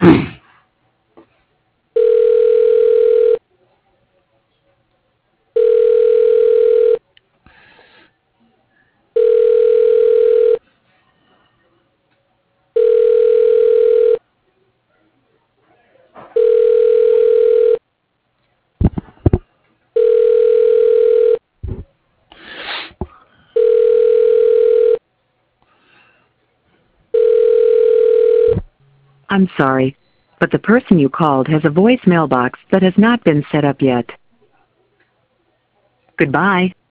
I'm sorry, but the person you called has a voicemail box that has not been set up yet. Goodbye.